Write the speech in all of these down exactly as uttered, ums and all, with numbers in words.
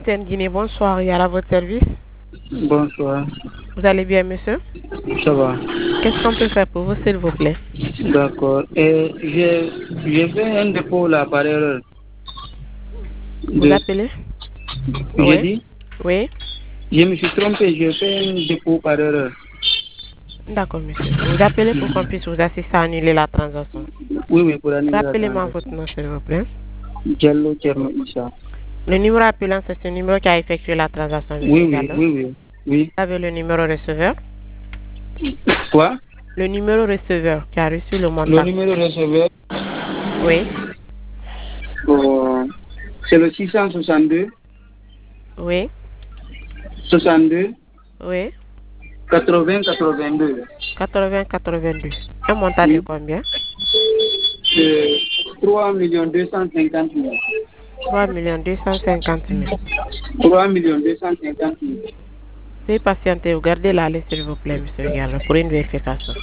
M T N Guinée, bonsoir, il y a à votre service. Bonsoir. Vous allez bien, monsieur? Ça va. Qu'est-ce qu'on peut faire pour vous, s'il vous plaît? D'accord. Et j'ai j'ai fait un dépôt là par erreur. Vous De, appelez? j'ai Oui. dit, Oui. je me suis trompé, j'ai fait un dépôt par erreur. D'accord, monsieur. Vous appelez pour qu'on puisse vous assister à annuler la transaction. Oui, oui, pour annuler la Rappelez-moi transaction. votre nom, s'il vous plaît. Diallo Thierno Issa. Le numéro appelant, c'est ce numéro qui a effectué la transaction, monsieur Oui, oui, Diallo. oui, oui. Oui. Vous avez le numéro receveur? Quoi? Le numéro receveur qui a reçu le montant. Le numéro receveur, Oui. euh, c'est le six cent soixante-deux, Oui. soixante-deux, Oui. quatre-vingts, quatre-vingt-deux. quatre-vingts quatre-vingt-deux. Un montant de Oui. combien? C'est trois millions deux cent cinquante mille. trois millions deux cent cinquante mille. trois millions deux cent cinquante mille. Veuillez patienter, vous gardez la ligne, s'il vous plaît, monsieur Diallo, pour une vérification.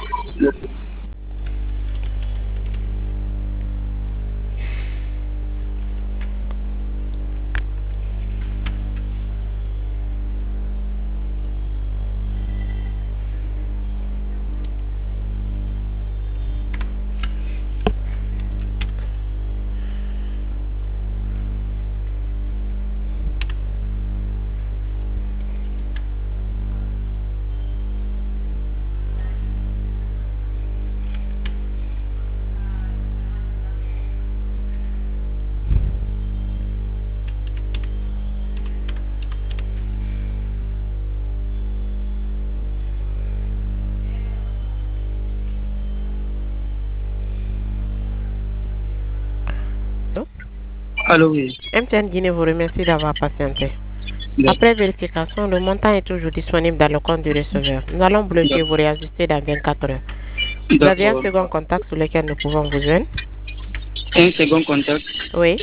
Allô, oui. M T N Guinée vous remercie d'avoir patienté. Après vérification, le montant est toujours disponible dans le compte du receveur. Nous allons bloquer vous réajuster dans vingt-quatre heures. Vous avez un second contact sur lequel nous pouvons vous joindre? Un second contact? Oui.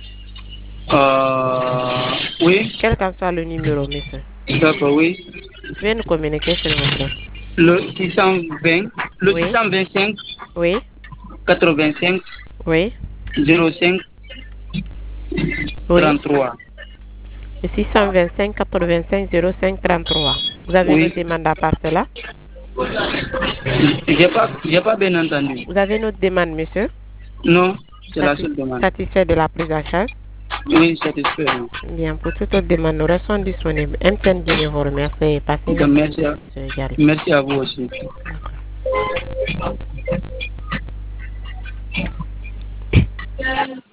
Euh, oui. Quel qu'en soit le numéro, monsieur. D'accord, oui. Veuillez nous communiquer, s'il vous plaît. Le six cent vingt, le Oui. six cent vingt-cinq, Oui. quatre-vingt-cinq, Oui. zéro cinq, Oui. trente-trois. Le six cent vingt-cinq quatre-vingt-cinq zéro cinq trente-trois. Vous avez Oui. notre demande à part cela? J'ai pas, j'ai pas bien entendu. Vous avez notre demande, monsieur? Non, c'est la Satis seule demande. satisfait de la prise en charge? Oui, satisfait. Bien, pour toute autre demande, nous restons disponibles. M T N Guinée vous remercie et passez une bonne Merci à, journée. merci à vous aussi. D'accord.